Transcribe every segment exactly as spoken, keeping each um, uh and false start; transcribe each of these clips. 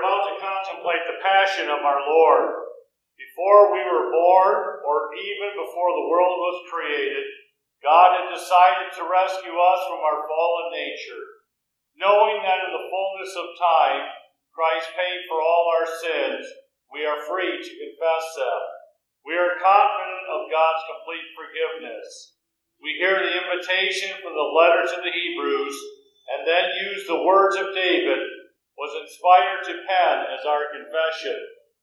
about to contemplate the passion of our Lord. Before we were born, or even before the world was created, God had decided to rescue us from our fallen nature. Knowing that in the fullness of time, Christ paid for all our sins, we are free to confess them. We are confident of God's complete forgiveness. We hear the invitation from the letter to the Hebrews, and then use the words of David, was inspired to pen as our confession.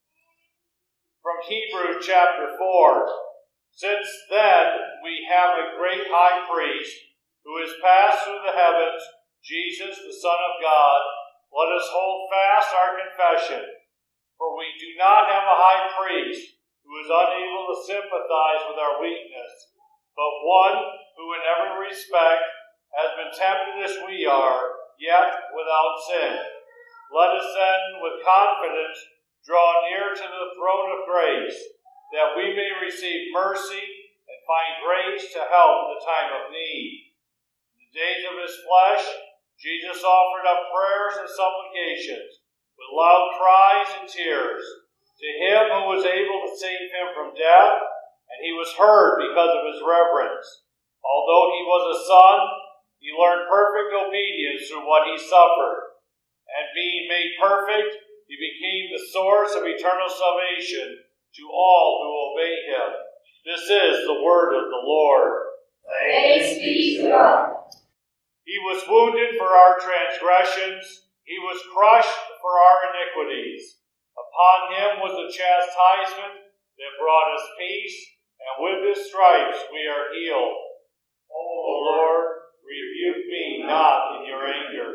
From Hebrews chapter four, since then we have a great high priest who has passed through the heavens, Jesus, the Son of God, let us hold fast our confession. For we do not have a high priest who is unable to sympathize with our weakness, but one who in every respect has been tempted as we are, yet without sin. Let us then with confidence draw near to the throne of grace, that we may receive mercy and find grace to help in the time of need. In the days of his flesh, Jesus offered up prayers and supplications with loud cries and tears to him who was able to save him from death, and he was heard because of his reverence. Although he was a son, he learned perfect obedience through what he suffered. And being made perfect, he became the source of eternal salvation to all who obey him. This is the word of the Lord. Thanks be to God. He was wounded for our transgressions. He was crushed for our iniquities. Upon him was the chastisement that brought us peace, and with his stripes we are healed. O Lord, rebuke me not in your anger,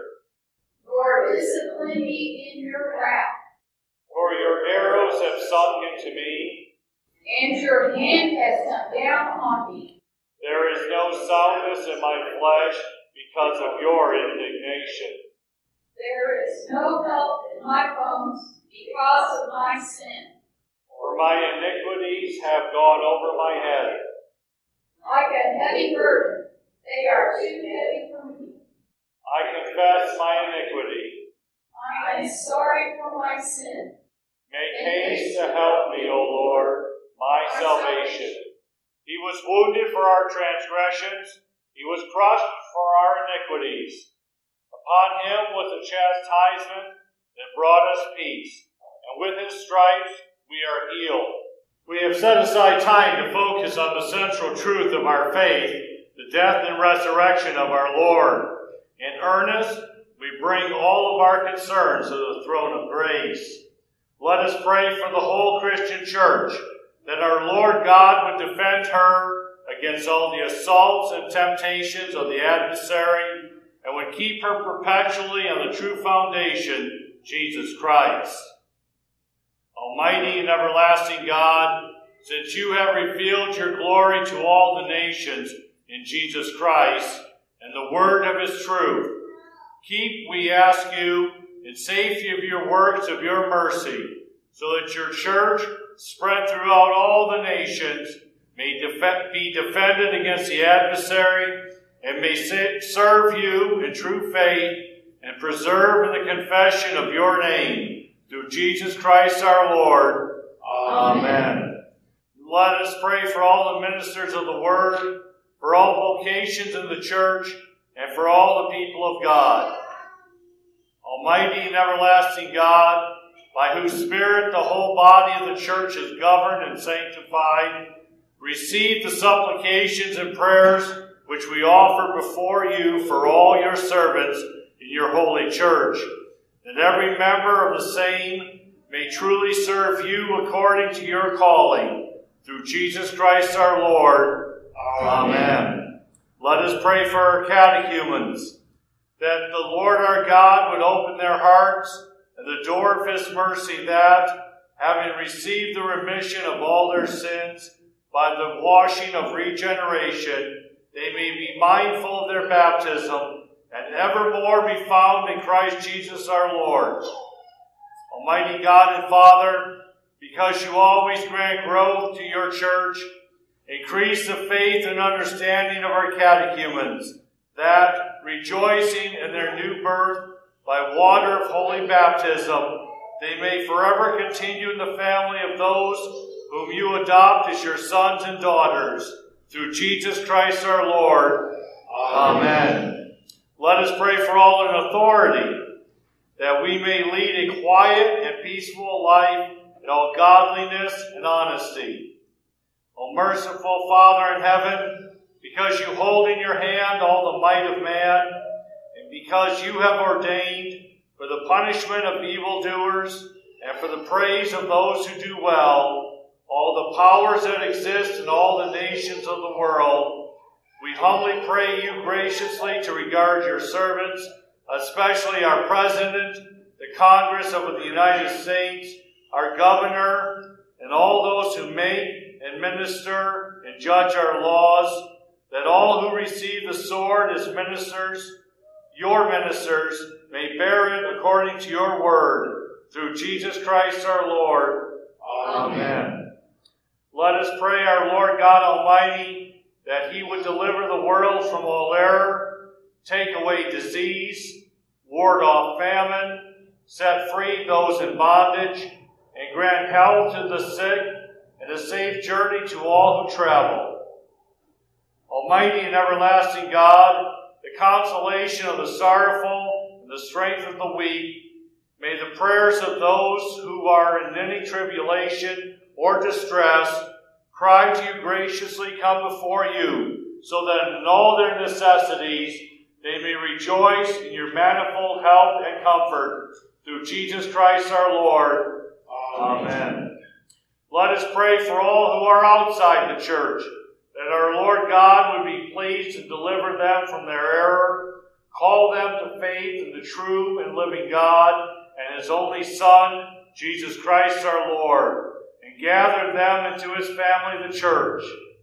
nor discipline me in your wrath. For your arrows have sunk into me, and your hand has come down on me. There is no soundness in my flesh because of your indignation. There is no health in my bones because of my sin. For my iniquities have gone over my head. Like a heavy burden, they are too heavy for me. I confess my iniquity. I am sorry for my sin. Make haste to help me, O Lord, my salvation. He was wounded for our transgressions. He was crushed for our iniquities. Upon him was the chastisement that brought us peace, and with his stripes we are healed. We have set aside time to focus on the central truth of our faith, the death and resurrection of our Lord. In earnest, we bring all of our concerns to the throne of grace. Let us pray for the whole Christian church, that our Lord God would defend her against all the assaults and temptations of the adversary, and would keep her perpetually on the true foundation, Jesus Christ. Almighty and everlasting God, since you have revealed your glory to all the nations in Jesus Christ and the word of his truth, keep, we ask you, in safety of your works of your mercy, so that your church, spread throughout all the nations, may def- be defended against the adversary, and may serve you in true faith and preserve in the confession of your name, through Jesus Christ our Lord. Amen. Amen. Let us pray for all the ministers of the word, for all vocations in the church, and for all the people of God. Almighty and everlasting God, by whose Spirit the whole body of the church is governed and sanctified, receive the supplications and prayers which we offer before you for all your servants in your holy church, that every member of the same may truly serve you according to your calling, through Jesus Christ our Lord. Amen. Amen. Let us pray for our catechumens, that the Lord our God would open their hearts and the door of his mercy, that, having received the remission of all their sins by the washing of regeneration, they may be mindful of their baptism and evermore be found in Christ Jesus our Lord. Almighty God and Father, because you always grant growth to your church, increase the faith and understanding of our catechumens, that, rejoicing in their new birth by water of holy baptism, they may forever continue in the family of those whom you adopt as your sons and daughters, through Jesus Christ our Lord. Amen. Let us pray for all in authority, that we may lead a quiet and peaceful life in all godliness and honesty. O merciful Father in heaven, because you hold in your hand all the might of man, and because you have ordained for the punishment of evildoers and for the praise of those who do well, all the powers that exist in all the nations of the world, we humbly pray you graciously to regard your servants, especially our President, the Congress of the United States, our Governor, and all those who make and minister and judge our laws, that all who receive the sword as ministers, your ministers, may bear it according to your word, through Jesus Christ our Lord. Amen. Amen. Let us pray our Lord God Almighty, that he would deliver the world from all error, take away disease, ward off famine, set free those in bondage, and grant health to the sick and a safe journey to all who travel. Almighty and everlasting God, the consolation of the sorrowful and the strength of the weak, may the prayers of those who are in any tribulation or distress cry to you graciously come before you, so that in all their necessities they may rejoice in your manifold help and comfort, through Jesus Christ our Lord. Amen. Amen. Let us pray for all who are outside the church, that our Lord God would be pleased to deliver them from their error, call them to faith in the true and living God and his only Son, Jesus Christ our Lord, and gather them into his family, the church.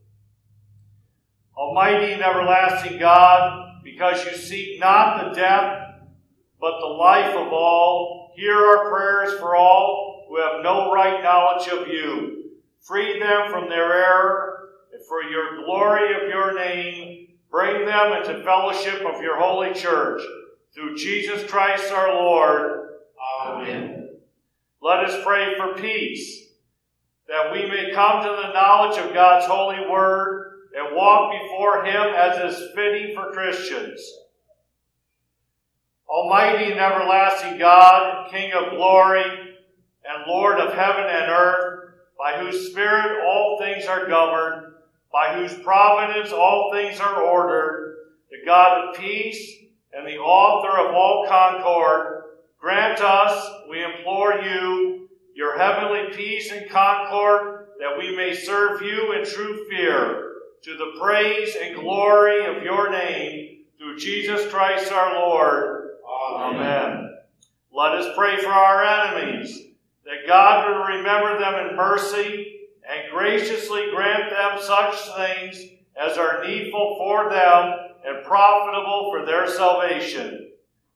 Almighty and everlasting God, because you seek not the death, but the life of all, hear our prayers for all who have no right knowledge of you. Free them from their error, and for your glory of your name, bring them into fellowship of your holy church, through Jesus Christ our Lord. Amen. Let us pray for peace, that we may come to the knowledge of God's holy word and walk before him as is fitting for Christians. Almighty and everlasting God, King of glory and Lord of heaven and earth, by whose Spirit all things are governed, by whose providence all things are ordered, the God of peace and the author of all concord, grant us, we implore you, your heavenly peace and concord, that we may serve you in true fear, to the praise and glory of your name, through Jesus Christ our Lord. Amen. Amen. Let us pray for our enemies, that God would remember them in mercy and graciously grant them such things as are needful for them and profitable for their salvation.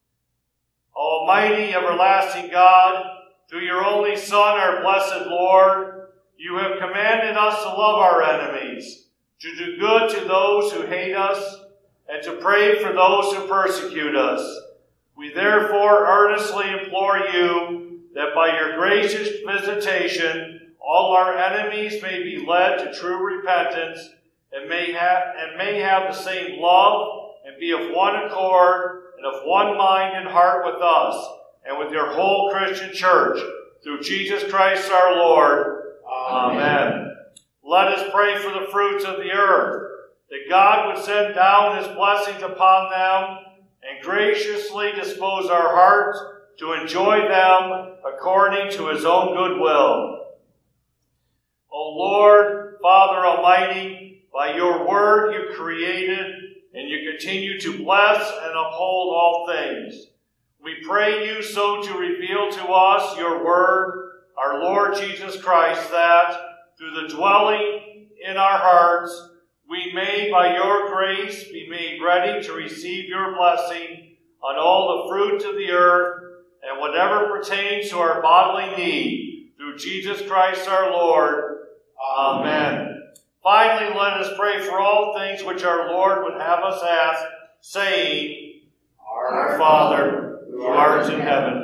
Almighty, everlasting God, through your only Son, our blessed Lord, you have commanded us to love our enemies, to do good to those who hate us, and to pray for those who persecute us. We therefore earnestly implore you that by your gracious visitation all our enemies may be led to true repentance and may have and may have the same love and be of one accord and of one mind and heart with us and with your whole Christian church, through Jesus Christ our Lord. Amen. Amen. Let us pray for the fruits of the earth, that God would send down his blessings upon them and graciously dispose our hearts to enjoy them according to his own good will. O Lord, Father Almighty, by your word you created, and you continue to bless and uphold all things. We pray you so to reveal to us your word, our Lord Jesus Christ, that through the dwelling in our hearts, we may, by your grace, be made ready to receive your blessing on all the fruits of the earth and whatever pertains to our bodily need, through Jesus Christ our Lord. Amen. Finally, let us pray for all things which our Lord would have us ask, saying, Our Father, who art in heaven,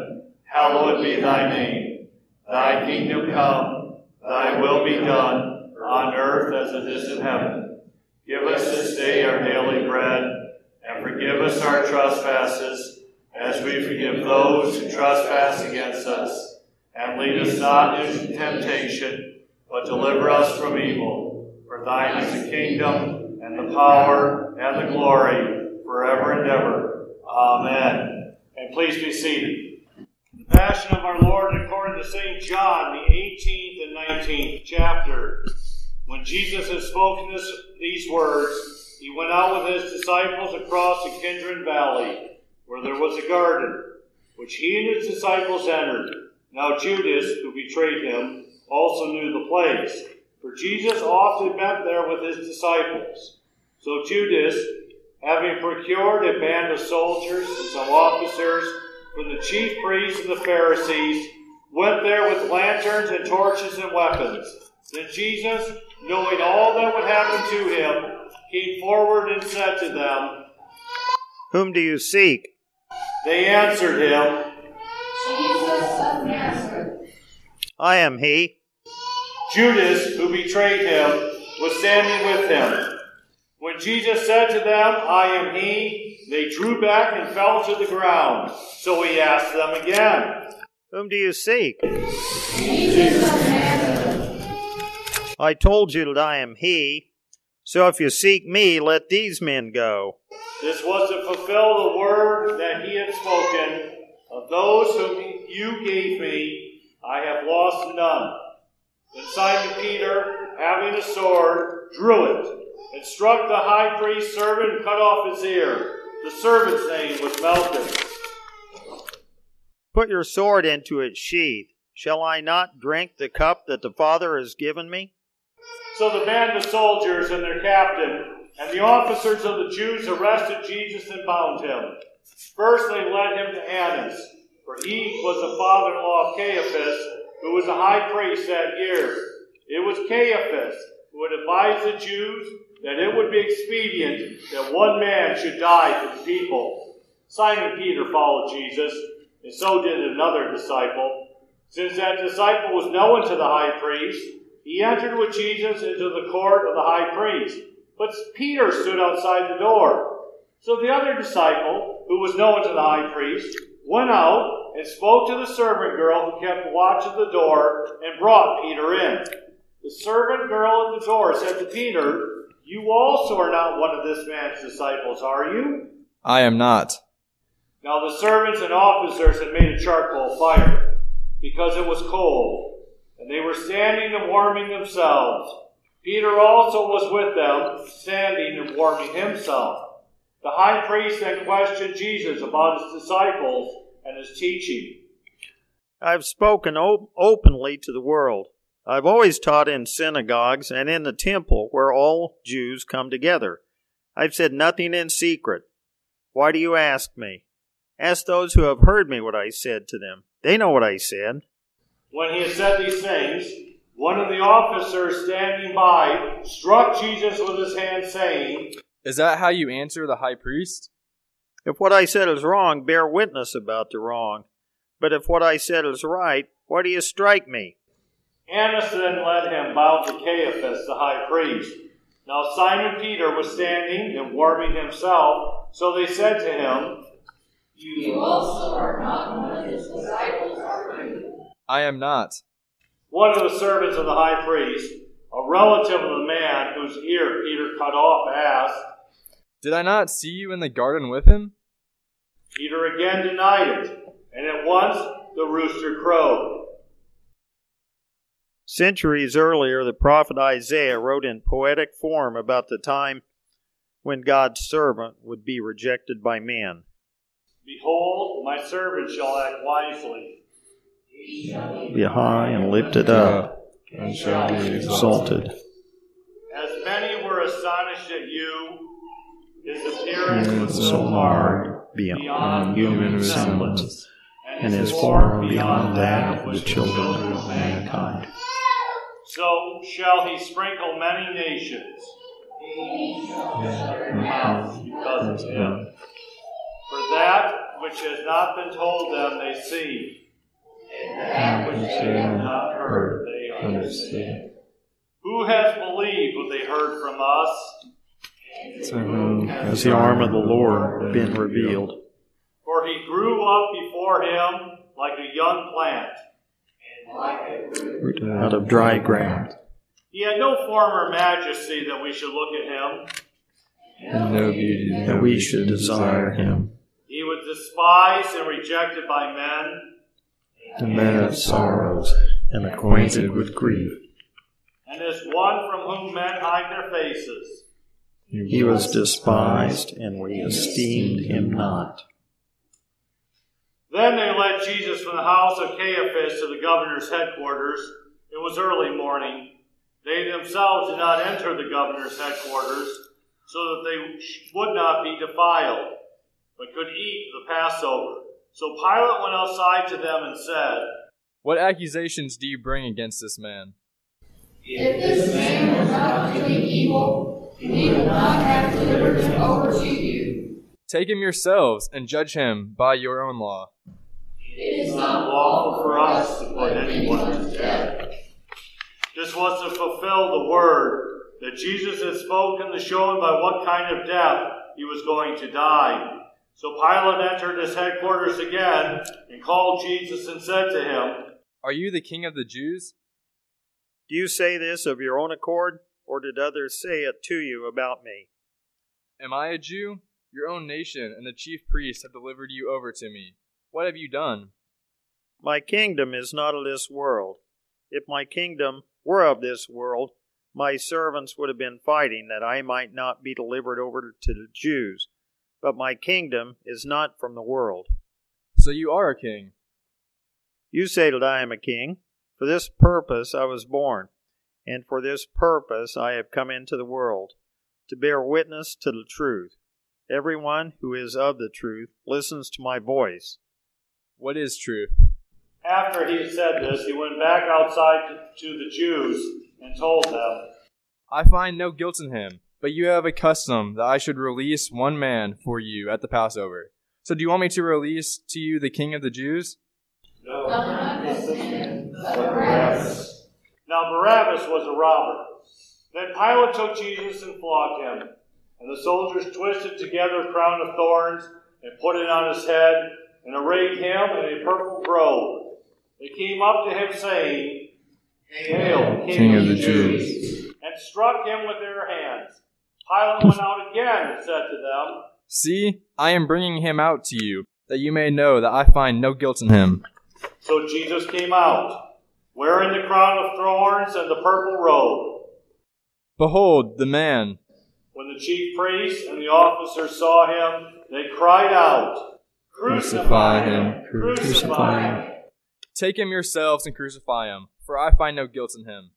hallowed be thy name. Thy kingdom come, thy will be done, on earth as it is in heaven. Give us this day our daily bread, and forgive us our trespasses, as we forgive those who trespass against us. And lead us not into temptation, but deliver us from evil. For thine is the kingdom, and the power, and the glory, forever and ever. Amen. And please be seated. The Passion of our Lord according to Saint John, the eighteenth and nineteenth chapter. When Jesus had spoken this, these words, he went out with his disciples across the Kidron Valley, where there was a garden, which he and his disciples entered. Now Judas, who betrayed him, also knew the place, for Jesus often met there with his disciples. So Judas, having procured a band of soldiers and some officers from the chief priests and the Pharisees, went there with lanterns and torches and weapons. Then Jesus, knowing all that would happen to him, came forward and said to them, Whom do you seek? They answered him, Jesus of Nazareth. I am he. Judas, who betrayed him, was standing with him. When Jesus said to them, I am he, they drew back and fell to the ground. So he asked them again, Whom do you seek? Jesus of Nazareth. I told you that I am he. So if you seek me, let these men go. This was to fulfill the word that he had spoken. Of those whom you gave me, I have lost none. Then Simon Peter, having a sword, drew it, and struck the high priest's servant and cut off his ear. The servant's name was Malchus. Put your sword into its sheath. Shall I not drink the cup that the Father has given me? So the band of soldiers and their captain and the officers of the Jews arrested Jesus and bound him. First they led him to Annas, for he was the father-in-law of Caiaphas, who was a high priest that year. It was Caiaphas who had advised the Jews that it would be expedient that one man should die for the people. Simon Peter followed Jesus, and so did another disciple. Since that disciple was known to the high priest, he entered with Jesus into the court of the high priest. But Peter stood outside the door. So the other disciple, who was known to the high priest, went out and spoke to the servant girl who kept watch at the door and brought Peter in. The servant girl at the door said to Peter, You also are not one of this man's disciples, are you? I am not. Now the servants and officers had made a charcoal fire, because it was cold, and they were standing and warming themselves. Peter also was with them, standing and warming himself. The high priest then questioned Jesus about his disciples and his teaching. I've spoken op- openly to the world. I've always taught in synagogues and in the temple where all Jews come together. I've said nothing in secret. Why do you ask me? Ask those who have heard me what I said to them. They know what I said. When he had said these things, one of the officers standing by struck Jesus with his hand, saying, Is that how you answer the high priest? If what I said is wrong, bear witness about the wrong. But if what I said is right, why do you strike me? Annas then led him bound to Caiaphas, the high priest. Now Simon Peter was standing and warming himself, so they said to him, You also are not one of his disciples, are you? I am not. One of the servants of the high priest, a relative of the man whose ear Peter cut off, asked, Did I not see you in the garden with him? Peter again denied it, and at once the rooster crowed. Centuries earlier, the prophet Isaiah wrote in poetic form about the time when God's servant would be rejected by men. Behold, my servant shall act wisely. Be high and lifted up, and shall be exalted. As many were astonished at you, his appearance was So so marred marred beyond beyond human resemblance, and his form beyond that of the children of mankind. So shall he sprinkle many nations. Mouth because of him. For that which has not been told them they see, that which they have not heard, they understand. Who has believed what they heard from us? To whom has the arm of the Lord been revealed? For he grew up before him like a young plant, root out of dry ground. He had no form or majesty that we should look at him, And no beauty that we should desire him. He was despised and rejected by men, The man of sorrows and acquainted with grief. and as one from whom men hide their faces. He was despised, and we esteemed him not. Then they led Jesus from the house of Caiaphas to the governor's headquarters. It was early morning. They themselves did not enter the governor's headquarters, so that they would not be defiled, but could eat the Passover. So Pilate went outside to them and said, What accusations do you bring against this man? If this man was not doing evil, we would not have delivered him over to you. Take him yourselves and judge him by your own law. It is not lawful for us to put anyone to death. This was to fulfill the word that Jesus had spoken, to show him by what kind of death he was going to die. So Pilate entered his headquarters again and called Jesus and said to him, Are you the king of the Jews? Do you say this of your own accord, or did others say it to you about me? Am I a Jew? Your own nation and the chief priests have delivered you over to me. What have you done? My kingdom is not of this world. If my kingdom were of this world, my servants would have been fighting that I might not be delivered over to the Jews. But my kingdom is not from the world. So you are a king. You say that I am a king. For this purpose I was born, and for this purpose I have come into the world, to bear witness to the truth. Everyone who is of the truth listens to my voice. What is truth? After he had said this, he went back outside to the Jews and told them, I find no guilt in him, but you have a custom that I should release one man for you at the Passover. So do you want me to release to you the king of the Jews? No, not this man, but Barabbas. Now Barabbas was a robber. Then Pilate took Jesus and flogged him. And the soldiers twisted together a crown of thorns and put it on his head and arrayed him in a purple robe. They came up to him saying, Hail, King, King of the Jews, Jews, and struck him with their hands. Pilate went out again and said to them, See, I am bringing him out to you, that you may know that I find no guilt in him. So Jesus came out, wearing the crown of thorns and the purple robe. Behold, the man. When the chief priests and the officers saw him, they cried out, Crucify him! Crucify him! Take him yourselves and crucify him, for I find no guilt in him.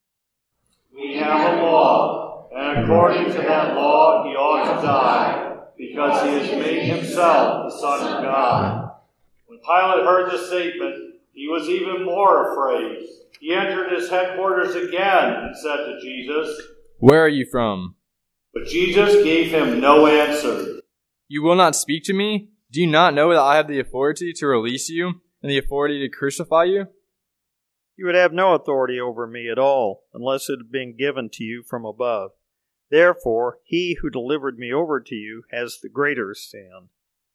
We have a law, and according to that law he ought to die, because he has made himself the Son of God. When Pilate heard this statement, he was even more afraid. He entered his headquarters again and said to Jesus, Where are you from? But Jesus gave him no answer. You will not speak to me? Do you not know that I have the authority to release you and the authority to crucify you? You would have no authority over me at all, unless it had been given to you from above. Therefore, he who delivered me over to you has the greater sin.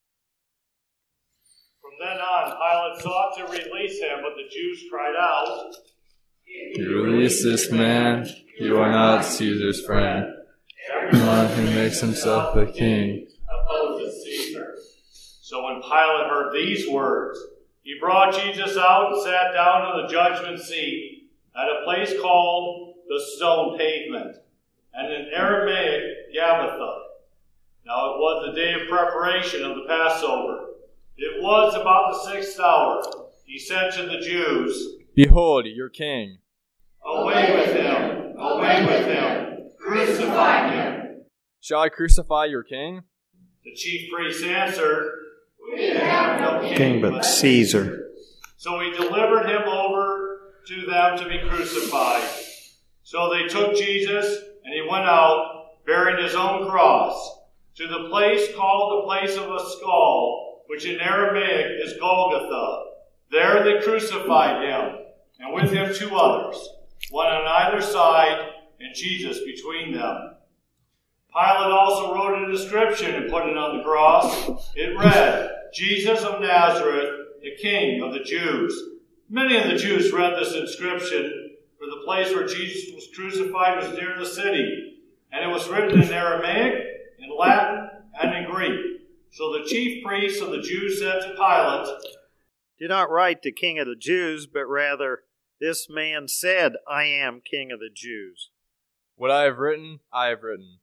From then on, Pilate sought to release him, but the Jews cried out, You release this man, you are not Caesar's friend. Everyone who makes himself a king opposes Caesar. So when Pilate heard these words, he brought Jesus out and sat down on the judgment seat at a place called the Stone Pavement, and in Aramaic, Gabbatha. Now it was the day of preparation of the Passover. It was about the sixth hour. He said to the Jews, Behold, your king. Away with him! Away with him! Crucify him! Shall I crucify your king? The chief priests answered, We have no king, King but Caesar. So he delivered him over to them to be crucified. So they took Jesus, and he went out, bearing his own cross, to the place called the place of a skull, which in Aramaic is Golgotha, There they crucified him, and with him two others, one on either side, and Jesus between them. Pilate also wrote a description and put it on the cross. It read, Jesus of Nazareth, the King of the Jews. Many of the Jews read this inscription, for the place where Jesus was crucified was near the city, and it was written in Aramaic, in Latin, and in Greek. So the chief priests of the Jews said to Pilate, "Do not write the King of the Jews, but rather, this man said, I am King of the Jews." What I have written, I have written.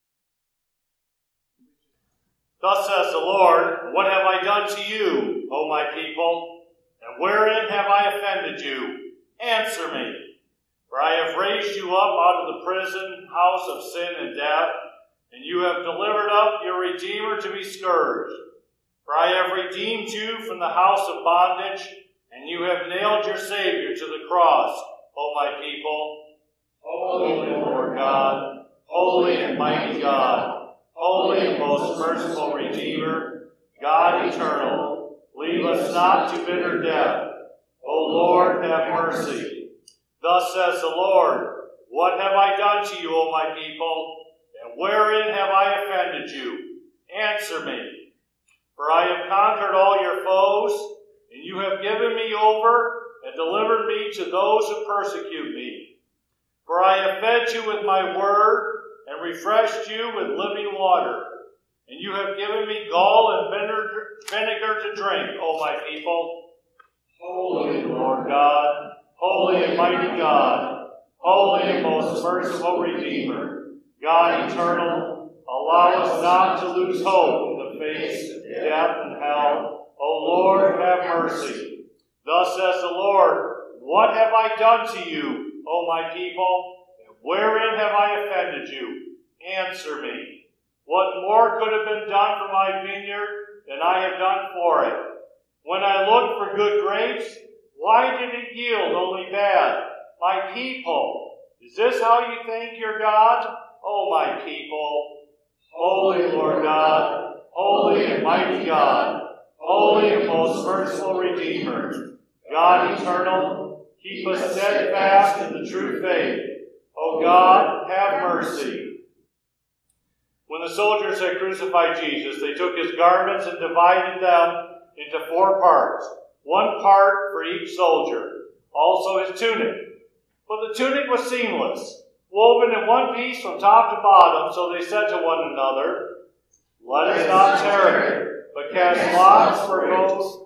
Thus says the Lord, what have I done to you, O my people? And wherein have I offended you? Answer me. For I have raised you up out of the prison house of sin and death, and you have delivered up your Redeemer to be scourged. For I have redeemed you from the house of bondage, and you have nailed your Savior to the cross, O my people. Holy Lord God, holy and mighty God, holy and most merciful Redeemer, God eternal, leave us not to bitter death. O Lord, have mercy. Thus says the Lord, what have I done to you, O my people? And wherein have I offended you? Answer me. For I have conquered all your foes, and you have given me over and delivered me to those who persecute me. For I have fed you with my word and refreshed you with living water. And you have given me gall and vinegar, vinegar to drink, O my people. Holy Lord God, holy and mighty God, holy and most merciful Redeemer, God eternal, allow us not to lose hope in the face of death and hell. O Lord, have mercy. Thus says the Lord, what have I done to you, O my people? And wherein have I offended you? Answer me. What more could have been done for my vineyard than I have done for it? When I looked for good grapes, why did it yield only bad? My people, is this how you thank your God? O my people, holy Lord God, holy and mighty God, holy and most merciful Redeemer, God eternal, keep us steadfast in the true faith. O God, have mercy. When the soldiers had crucified Jesus, they took his garments and divided them into four parts, one part for each soldier, also his tunic. But the tunic was seamless, woven in one piece from top to bottom, so they said to one another, let us not tear it, but cast lots for those.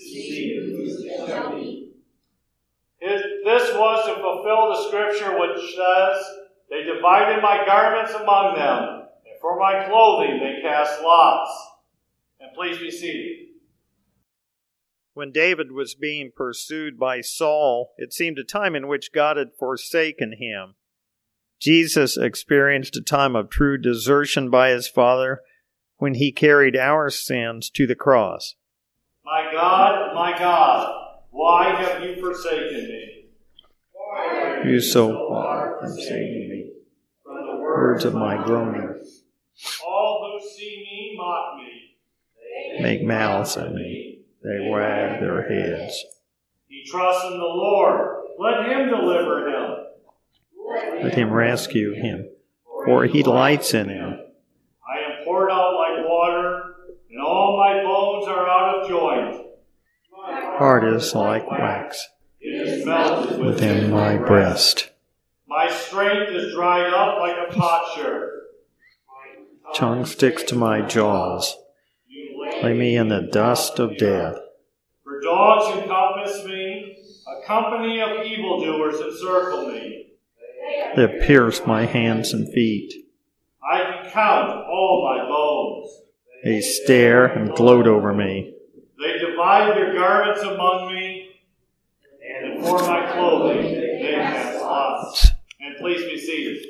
His, this was to fulfill the scripture which says, they divided my garments among them, and for my clothing they cast lots. And please be seated. When David was being pursued by Saul, it seemed a time in which God had forsaken him. Jesus experienced a time of true desertion by his Father when he carried our sins to the cross. My God, my God, why have you forsaken me? Why are you so far from saving me? From the Words of my groaning. All who see me mock me. Make malice at me. They wag their heads. He trusts in the Lord. Let him deliver him. Let him rescue him, for he delights in him. I am poured out like water, and all my bones are out of joint. My heart is like wax. It is melted within my breast. My strength is dried up like a potsherd. Tongue sticks to my jaws. Lay me in the dust of death. For dogs encompass me, a company of evildoers encircle me. They pierce my hands and feet. I can count all my bones. They stare and gloat over me. They divide their garments among me, and for my clothing they cast lots. And please be seated.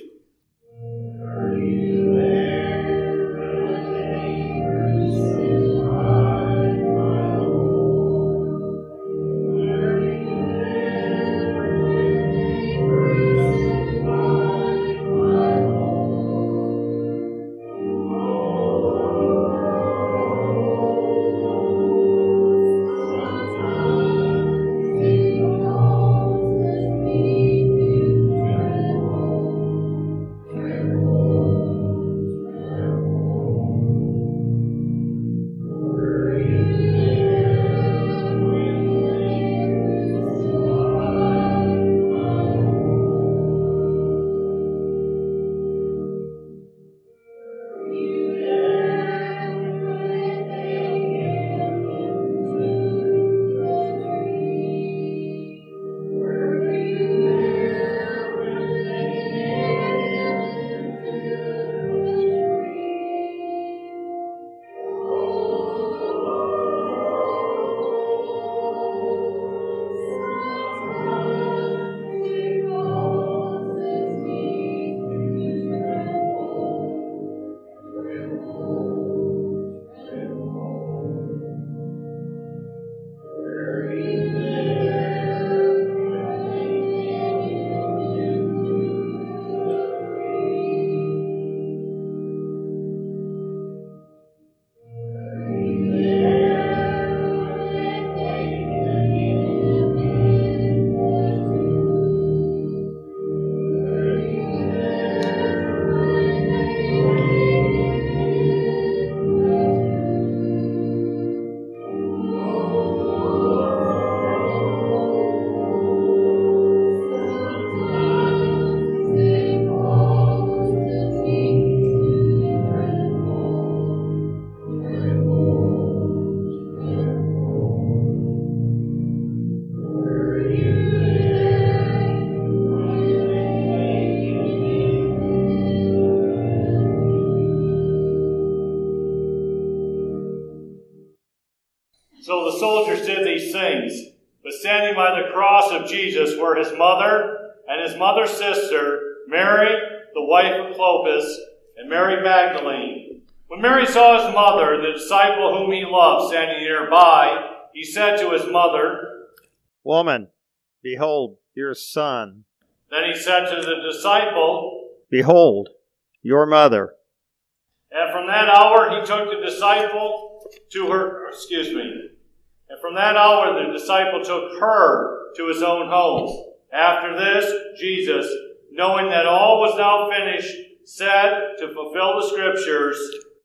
cross of Jesus were his mother and his mother's sister, Mary, the wife of Clopas, and Mary Magdalene. When Mary saw his mother and the disciple whom he loved standing nearby, he said to his mother, "Woman, behold your son." Then he said to the disciple, "Behold your mother." And from that hour he took the disciple to her, excuse me, and from that hour the disciple took her to his own home. After this, Jesus, knowing that all was now finished, said, to fulfill the Scriptures,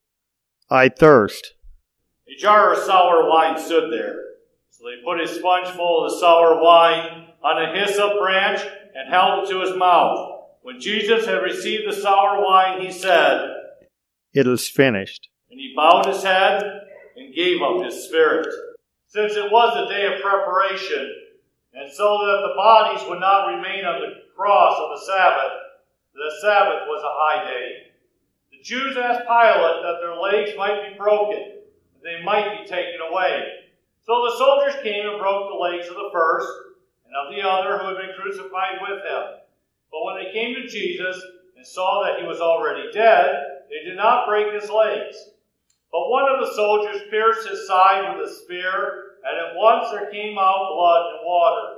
"I thirst." A jar of sour wine stood there. So they put a sponge full of the sour wine on a hyssop branch and held it to his mouth. When Jesus had received the sour wine, he said, "It is finished." And he bowed his head and gave up his spirit. Since it was a day of preparation, and so that the bodies would not remain on the cross of the Sabbath, the Sabbath was a high day, the Jews asked Pilate that their legs might be broken, and they might be taken away. So the soldiers came and broke the legs of the first, and of the other who had been crucified with him. But when they came to Jesus and saw that he was already dead, they did not break his legs. But one of the soldiers pierced his side with a spear, and at once there came out blood and water.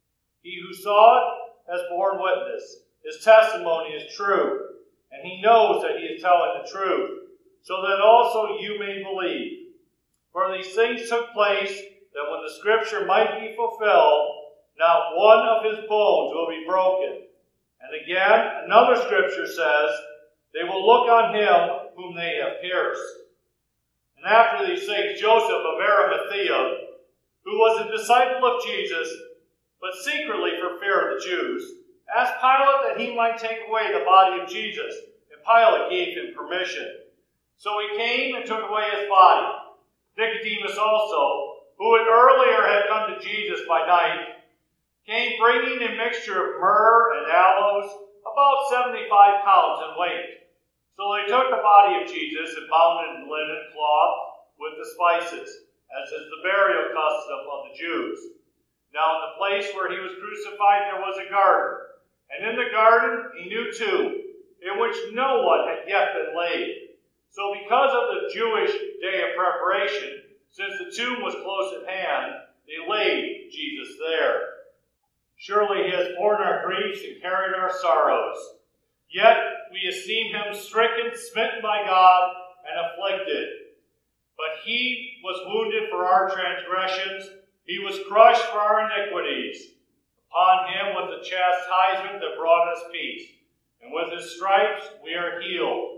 He who saw it has borne witness. His testimony is true, and he knows that he is telling the truth, so that also you may believe. For these things took place that when the Scripture might be fulfilled, not one of his bones will be broken. And again, another Scripture says, they will look on him whom they have pierced. And after these things, Joseph of Arimathea, who was a disciple of Jesus, but secretly for fear of the Jews, asked Pilate that he might take away the body of Jesus, and Pilate gave him permission. So he came and took away his body. Nicodemus also, who had earlier had come to Jesus by night, came bringing a mixture of myrrh and aloes, about seventy-five pounds in weight. So they took the body of Jesus and bound it in linen cloth with the spices, as is the burial custom of the Jews. Now in the place where he was crucified there was a garden, and in the garden a new tomb, in which no one had yet been laid. So because of the Jewish day of preparation, since the tomb was close at hand, they laid Jesus there. Surely he has borne our griefs and carried our sorrows. Yet we esteem him stricken, smitten by God, and afflicted. But he was wounded for our transgressions, he was crushed for our iniquities. Upon him was the chastisement that brought us peace, and with his stripes we are healed.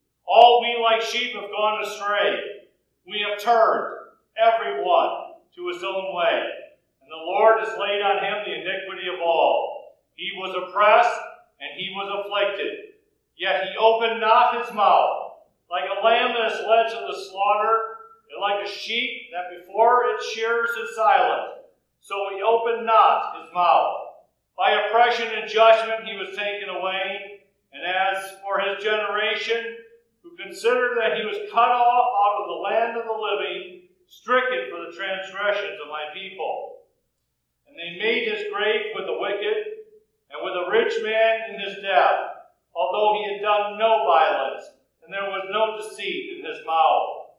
All we like sheep have gone astray. We have turned, every one, to his own way, and the Lord has laid on him the iniquity of all. He was oppressed, and he was afflicted, yet he opened not his mouth. Like a lamb that is led to the slaughter, and like a sheep that before its shearers is silent, so he opened not his mouth. By oppression and judgment he was taken away. And as for his generation, who considered that he was cut off out of the land of the living, stricken for the transgressions of my people. And they made his grave with the wicked, and with a rich man in his death, although he had done no violence, and there was no deceit in his mouth.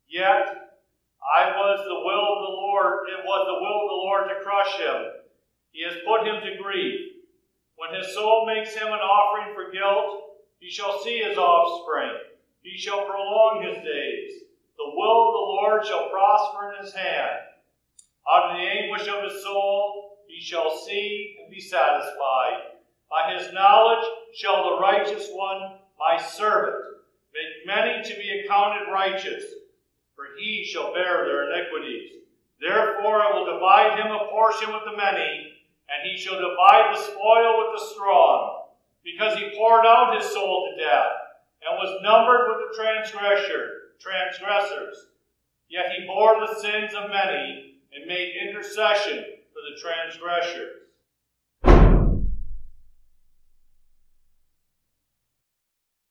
Yet I was the will of the Lord, it was the will of the Lord to crush him. He has put him to grief. When his soul makes him an offering for guilt, he shall see his offspring. He shall prolong his days. The will of the Lord shall prosper in his hand. Out of the anguish of his soul he shall see and be satisfied. By his knowledge shall the righteous one, my servant, make many to be accounted righteous, for he shall bear their iniquities. Therefore I will divide him a portion with the many, and he shall divide the spoil with the strong, because he poured out his soul to death, and was numbered with the transgressor, transgressors. Yet he bore the sins of many, and made intercession for the transgressors.